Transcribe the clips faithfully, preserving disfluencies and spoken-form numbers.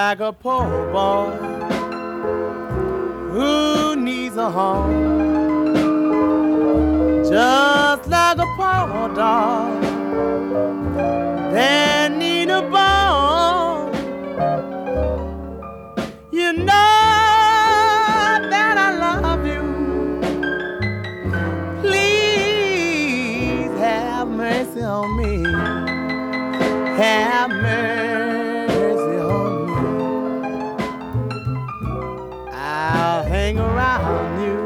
like a poor boy who needs a home, just like a poor dog that need a bone. You know that I love you. Please have mercy on me. Have mercy on me. I'll hang around you.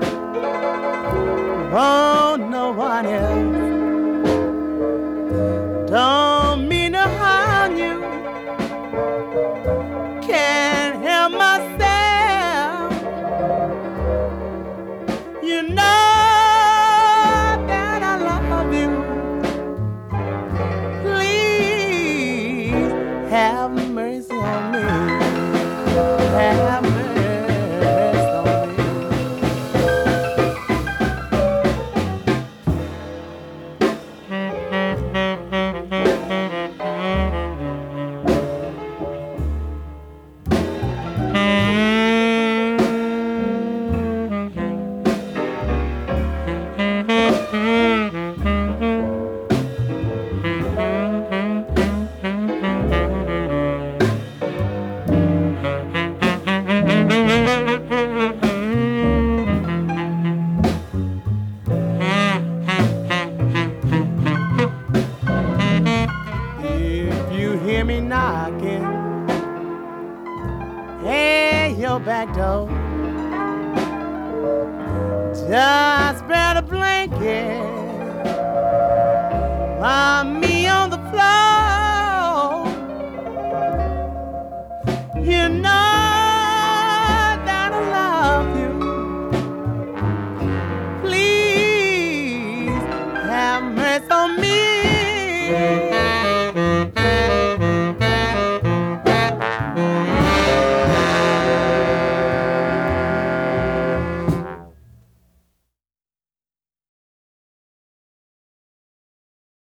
Oh, no one else. Don't mean to harm you. Can't help myself. You know that I love you. Please have mercy on me. Have mercy on me. If you hear me knocking at your back door, just spread a blanket on me on the floor. You know